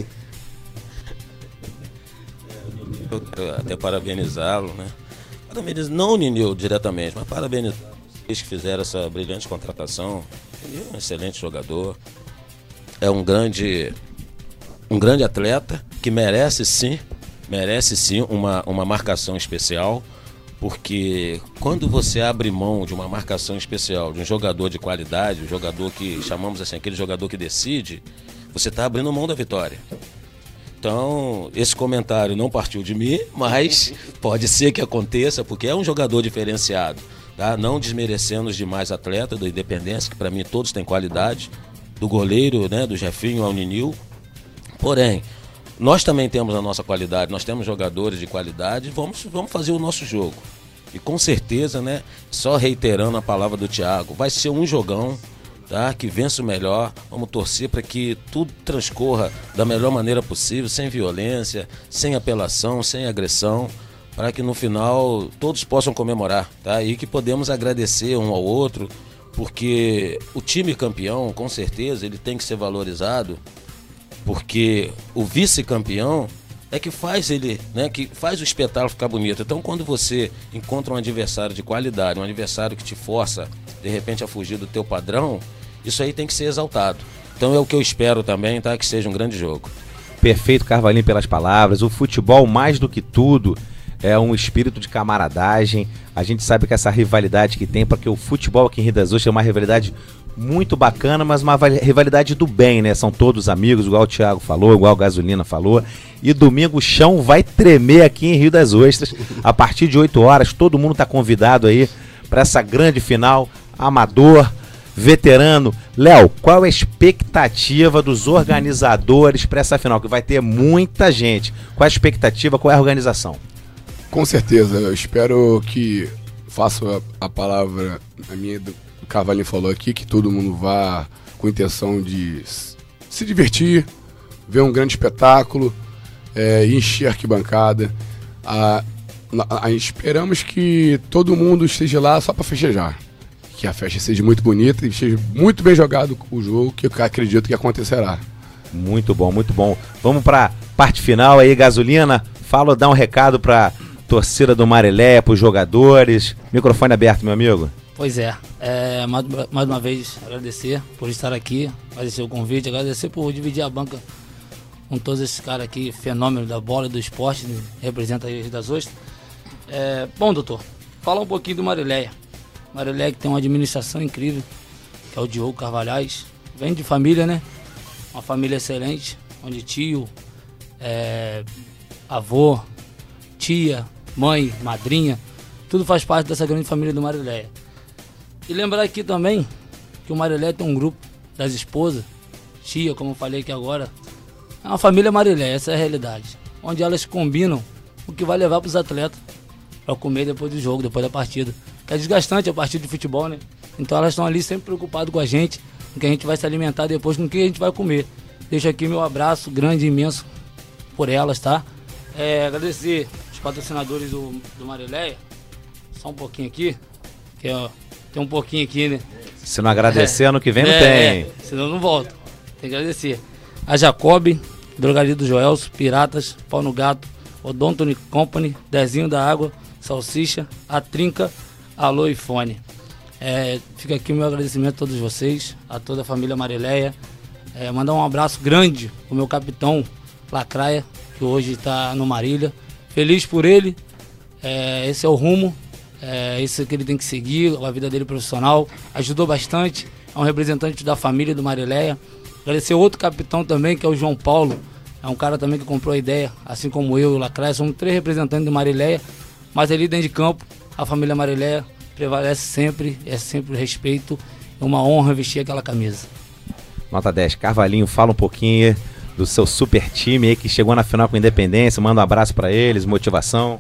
Até parabenizá-lo, né? Não o Ninil diretamente, mas parabenizar eles que fizeram essa brilhante contratação. Ele é um excelente jogador, é um grande atleta que merece sim uma marcação especial, porque quando você abre mão de uma marcação especial, de um jogador de qualidade, um jogador que chamamos assim, aquele jogador que decide, você está abrindo mão da vitória. Então, esse comentário não partiu de mim, mas pode ser que aconteça, porque é um jogador diferenciado, tá? Não desmerecendo os demais atletas da Independência, que para mim todos têm qualidade, do goleiro, né, do Jefinho ao Ninil. Porém, nós também temos a nossa qualidade, nós temos jogadores de qualidade, vamos fazer o nosso jogo. E com certeza, né, só reiterando a palavra do Thiago, vai ser um jogão, tá? Que vença o melhor. Vamos torcer para que tudo transcorra da melhor maneira possível, sem violência, sem apelação, sem agressão, para que no final todos possam comemorar, tá? E que podemos agradecer um ao outro, porque o time campeão, com certeza, ele tem que ser valorizado porque o vice-campeão é que faz ele, né, que faz o espetáculo ficar bonito. Então, quando você encontra um adversário de qualidade, um adversário que te força, de repente, a fugir do teu padrão, isso aí tem que ser exaltado. Então é o que eu espero também, tá? Que seja um grande jogo. Perfeito, Carvalhinho, pelas palavras. O futebol, mais do que tudo, é um espírito de camaradagem. A gente sabe que essa rivalidade que tem, porque o futebol aqui em Rio das Ostras é uma rivalidade muito bacana, mas uma rivalidade do bem, né? São todos amigos, igual o Thiago falou, igual o Gasolina falou. E domingo o chão vai tremer aqui em Rio das Ostras. A partir de 8 horas, todo mundo está convidado aí para essa grande final. Amador, veterano. Léo, qual é a expectativa dos organizadores para essa final? Que vai ter muita gente. Qual é a expectativa, qual é a organização? Com certeza, eu espero que faça a palavra, a minha do Carvalhinho falou aqui, que todo mundo vá com intenção de se divertir, ver um grande espetáculo, encher a arquibancada. Esperamos que todo mundo esteja lá só para festejar. Que a festa seja muito bonita e seja muito bem jogado o jogo, que eu acredito que acontecerá. Muito bom, muito bom. Vamos para a parte final aí, Gasolina. Dá um recado para torcida do Marileia, para os jogadores. Microfone aberto, meu amigo. Pois é, mais uma vez agradecer por estar aqui, agradecer o convite, agradecer por dividir a banca com todos esses caras aqui, fenômeno da bola e do esporte, representa aí Rio das Ostras. Bom, doutor, fala um pouquinho do Marileia. Marileia que tem uma administração incrível, que é o Diogo Carvalhais, vem de família, né? Uma família excelente, onde tio, avô, tia, mãe, madrinha, tudo faz parte dessa grande família do Marileia. E lembrar aqui também que o Marileia tem um grupo das esposas, tia, como eu falei aqui agora, é uma família Marileia, essa é a realidade, onde elas combinam o que vai levar para os atletas para comer depois do jogo, depois da partida. Que é desgastante a partida de futebol, né? Então elas estão ali sempre preocupadas com a gente, com que a gente vai se alimentar depois, com o que a gente vai comer. Deixo aqui meu abraço grande e imenso por elas, tá? Agradecer os patrocinadores do Marileia, só um pouquinho aqui, que tem um pouquinho aqui, né? Se não agradecer, ano que vem não tem. Senão não volto. Tem que agradecer. A Jacob, Drogaria do Joelso, Piratas, Pau no Gato, Odonto Company, Dezinho da Água, Salsicha, A Trinca, Alô e Fone. Fica aqui o meu agradecimento a todos vocês, a toda a família Marileia. Mandar um abraço grande pro meu capitão Lacraia, que hoje está no Marília. Feliz por ele. Esse é o rumo. Isso que ele tem que seguir, a vida dele profissional. Ajudou bastante. É um representante da família do Marileia. Agradecer outro capitão também, que é o João Paulo. É um cara também que comprou a ideia, assim como eu e o Lacraia. Somos 3 representantes do Marileia. Mas ali dentro de campo, a família Marileia prevalece sempre, é sempre o respeito. É uma honra vestir aquela camisa. Nota 10. Carvalhinho, fala um pouquinho do seu super time aí que chegou na final com Independência. Manda um abraço para eles, motivação.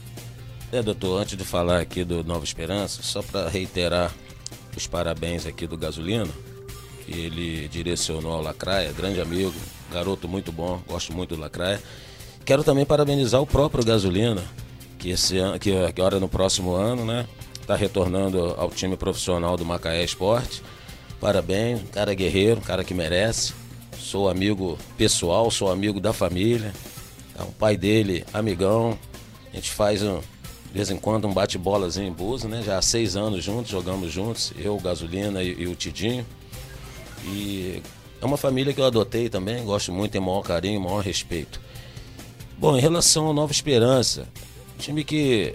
Doutor, antes de falar aqui do Nova Esperança, só para reiterar os parabéns aqui do Gasolino, que ele direcionou ao Lacraia, grande amigo, garoto muito bom, gosto muito do Lacraia. Quero também parabenizar o próprio Gasolino, que esse ano, que agora no próximo ano, né, está retornando ao time profissional do Macaé Esporte. Parabéns, um cara guerreiro, um cara que merece. Sou amigo pessoal, sou amigo da família. O pai dele, amigão. A gente faz de vez em quando um bate-bolazinho em Buzo, né? Já há 6 anos juntos, jogamos juntos, eu, o Gasolina e o Tidinho. E é uma família que eu adotei também, gosto muito, tenho maior carinho, maior respeito. Bom, em relação ao Nova Esperança, time que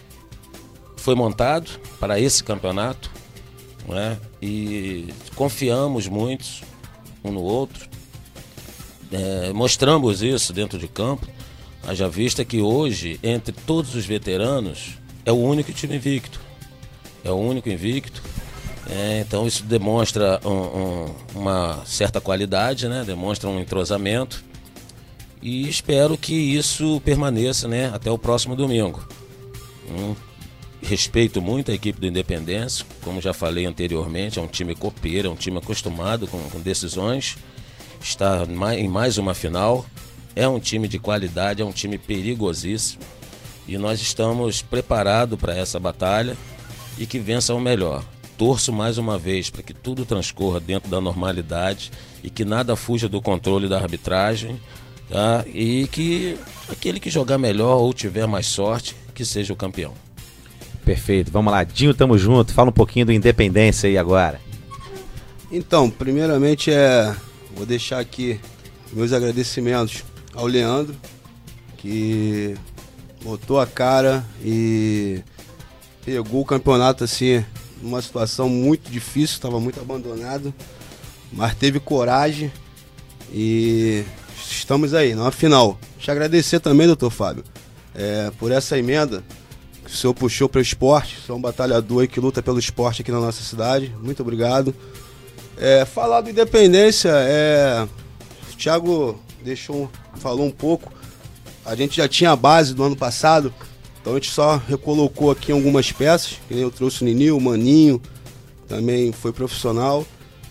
foi montado para esse campeonato, né? E confiamos muito um no outro, mostramos isso dentro de campo, haja vista que hoje, entre todos os veteranos, é o único time invicto, então isso demonstra uma certa qualidade, né? Demonstra um entrosamento, e espero que isso permaneça, né, até o próximo domingo. Respeito muito a equipe do Independência, como já falei anteriormente, é um time copeiro, é um time acostumado com decisões, está em mais uma final, é um time de qualidade, é um time perigosíssimo, e nós estamos preparados para essa batalha e que vença o melhor. torço mais uma vez para que tudo transcorra dentro da normalidade e que nada fuja do controle da arbitragem, tá? E que aquele que jogar melhor ou tiver mais sorte, que seja o campeão. Perfeito, vamos lá, Dinho, tamo junto, fala um pouquinho do Independência aí agora. Então, primeiramente vou deixar aqui meus agradecimentos ao Leandro, que botou a cara e pegou o campeonato assim, numa situação muito difícil, estava muito abandonado, mas teve coragem e estamos aí, na final. Te agradecer também, doutor Fábio, por essa emenda que o senhor puxou para o esporte. O senhor é um batalhador aí que luta pelo esporte aqui na nossa cidade. Muito obrigado. Falar do Independência, o Thiago falou um pouco. A gente já tinha a base do ano passado, então a gente só recolocou aqui algumas peças. Eu trouxe o Nini, o Maninho, também foi profissional.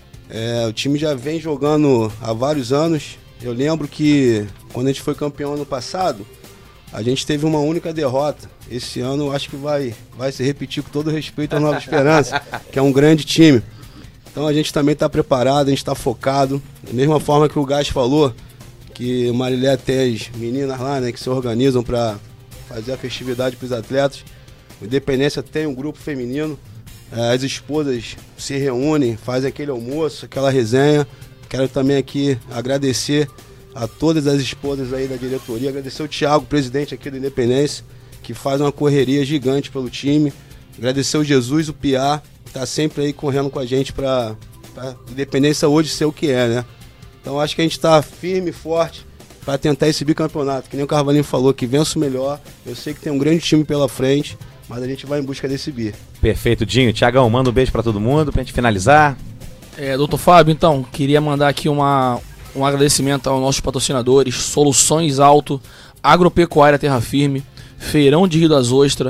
O time já vem jogando há vários anos. Eu lembro que quando a gente foi campeão ano passado, a gente teve uma única derrota. Esse ano eu acho que vai se repetir, com todo respeito à Nova Esperança, que é um grande time. Então a gente também está preparado, a gente está focado. Da mesma forma que o Gás falou, que Marilé tem as meninas lá, né, que se organizam para fazer a festividade para os atletas. O Independência tem um grupo feminino. As esposas se reúnem, fazem aquele almoço, aquela resenha. Quero também aqui agradecer a todas as esposas aí da diretoria, agradecer o Thiago, presidente aqui do Independência, que faz uma correria gigante pelo time. Agradecer o Jesus, o Piá, que tá sempre aí correndo com a gente para Independência hoje ser o que é, né? Então acho que a gente tá firme e forte para tentar esse bicampeonato, que nem o Carvalhinho falou, que vença o melhor. Eu sei que tem um grande time pela frente, mas a gente vai em busca desse bi. Perfeito, Dinho. Thiagão, manda um beijo para todo mundo, pra gente finalizar. Doutor Fábio, então, queria mandar aqui um agradecimento aos nossos patrocinadores: Soluções Alto, Agropecuária Terra Firme, Feirão de Rio das Ostras,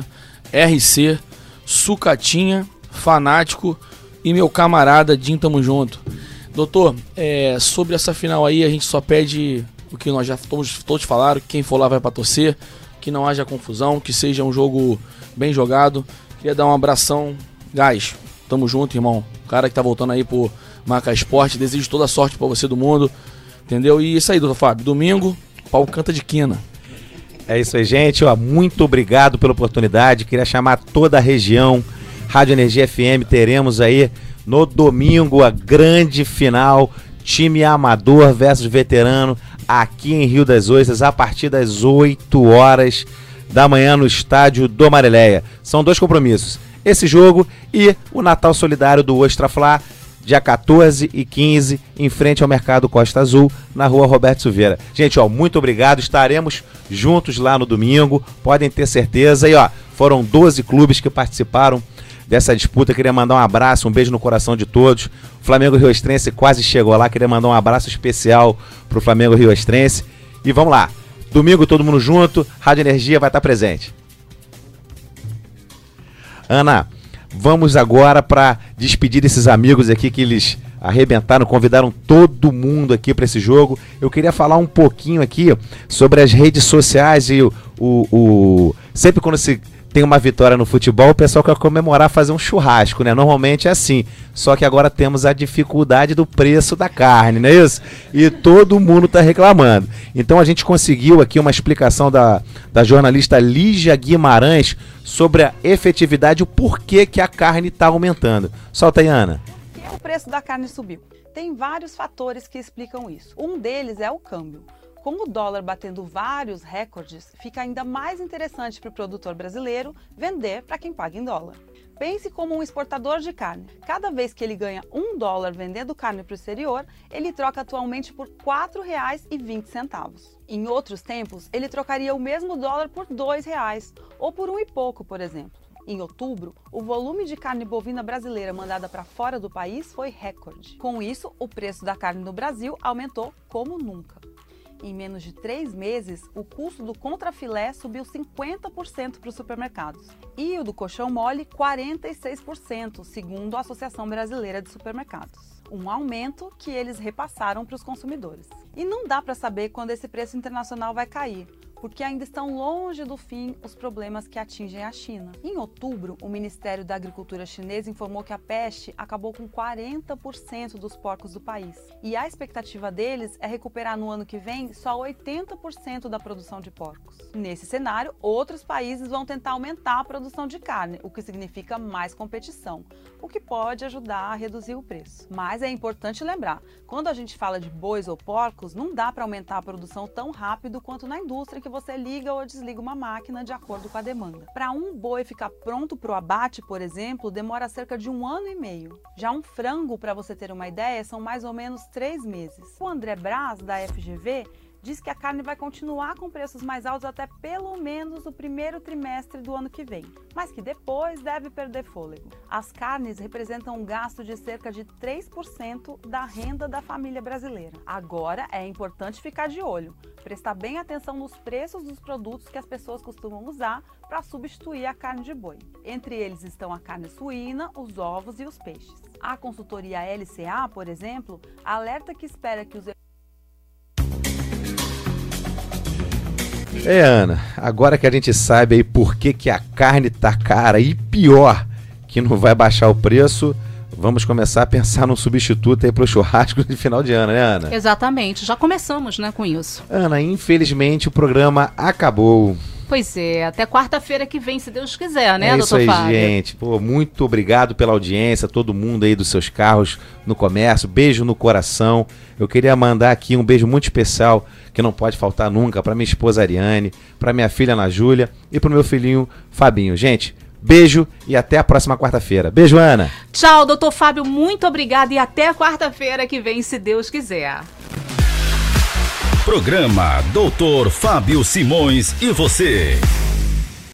RC, Sucatinha, Fanático e meu camarada Dinho, tamo junto. Doutor, sobre essa final aí, a gente só pede o que nós já todos falaram: quem for lá vai pra torcer, que não haja confusão, que seja um jogo bem jogado. Queria dar um abração, Gás, tamo junto, irmão. O cara que tá voltando aí pro Marca Esporte, desejo toda a sorte pra você do mundo, entendeu? E isso aí, doutor Fábio, domingo, pau canta de quina. É isso aí, gente, muito obrigado pela oportunidade. Queria chamar toda a região, Rádio Energia FM, teremos aí no domingo a grande final, time amador versus veterano, aqui em Rio das Ostras, a partir das 8 horas da manhã no estádio do Marileia. São 2 compromissos, esse jogo e o Natal Solidário do Ostra Fla, dia 14 e 15, em frente ao Mercado Costa Azul, na rua Roberto Silveira. Gente, muito obrigado, estaremos juntos lá no domingo, podem ter certeza. E foram 12 clubes que participaram dessa disputa. Queria mandar um abraço, um beijo no coração de todos. O Flamengo Rioestrense quase chegou lá, queria mandar um abraço especial pro Flamengo Rioestrense. E vamos lá, domingo todo mundo junto, Rádio Energia vai estar presente. Ana, vamos agora para despedir desses amigos aqui que eles arrebentaram, convidaram todo mundo aqui para esse jogo. Eu queria falar um pouquinho aqui sobre as redes sociais e sempre quando se tem uma vitória no futebol, o pessoal quer comemorar, fazer um churrasco, né? Normalmente é assim, só que agora temos a dificuldade do preço da carne, não é isso? E todo mundo está reclamando. Então a gente conseguiu aqui uma explicação da jornalista Lígia Guimarães sobre a efetividade, o porquê que a carne está aumentando. Solta aí, Ana. O preço da carne subiu. Tem vários fatores que explicam isso. Um deles é o câmbio. Com o dólar batendo vários recordes, fica ainda mais interessante para o produtor brasileiro vender para quem paga em dólar. Pense como um exportador de carne. Cada vez que ele ganha $1 vendendo carne para o exterior, ele troca atualmente por R$ 4,20. Em outros tempos, ele trocaria o mesmo dólar por R$ 2 ou por R$ 1 e pouco, por exemplo. Em outubro, o volume de carne bovina brasileira mandada para fora do país foi recorde. Com isso, o preço da carne no Brasil aumentou como nunca. Em menos de 3 meses, o custo do contrafilé subiu 50% para os supermercados e o do colchão mole 46%, segundo a Associação Brasileira de Supermercados. Um aumento que eles repassaram para os consumidores. E não dá para saber quando esse preço internacional vai cair, porque ainda estão longe do fim os problemas que atingem a China. Em outubro, o Ministério da Agricultura chinês informou que a peste acabou com 40% dos porcos do país. E a expectativa deles é recuperar no ano que vem só 80% da produção de porcos. Nesse cenário, outros países vão tentar aumentar a produção de carne, o que significa mais competição, o que pode ajudar a reduzir o preço. Mas é importante lembrar, quando a gente fala de bois ou porcos, não dá para aumentar a produção tão rápido quanto na indústria que você liga ou desliga uma máquina de acordo com a demanda. Para um boi ficar pronto para o abate, por exemplo, demora cerca de 1 ano e meio. Já um frango, para você ter uma ideia, são mais ou menos 3 meses. O André Braz, da FGV, diz que a carne vai continuar com preços mais altos até pelo menos o primeiro trimestre do ano que vem, mas que depois deve perder fôlego. As carnes representam um gasto de cerca de 3% da renda da família brasileira. Agora é importante ficar de olho, prestar bem atenção nos preços dos produtos que as pessoas costumam usar para substituir a carne de boi. Entre eles estão a carne suína, os ovos e os peixes. A consultoria LCA, por exemplo, alerta que espera que os Ana, agora que a gente sabe aí por que a carne tá cara e pior, que não vai baixar o preço, vamos começar a pensar num substituto aí pro churrasco de final de ano, né, Ana? Exatamente, já começamos, né, com isso. Ana, infelizmente o programa acabou. Pois é, até quarta-feira que vem, se Deus quiser, né, doutor doutor Fábio? Fábio? Gente, pô, muito obrigado pela audiência, todo mundo aí dos seus carros no comércio, beijo no coração. Eu queria mandar aqui um beijo muito especial, que não pode faltar nunca, para minha esposa Ariane, para minha filha Ana Júlia e pro meu filhinho Fabinho. Gente, beijo e até a próxima quarta-feira. Beijo, Ana. Tchau, doutor Fábio, muito obrigada e até quarta-feira que vem, se Deus quiser. Programa Doutor Fábio Simões e você.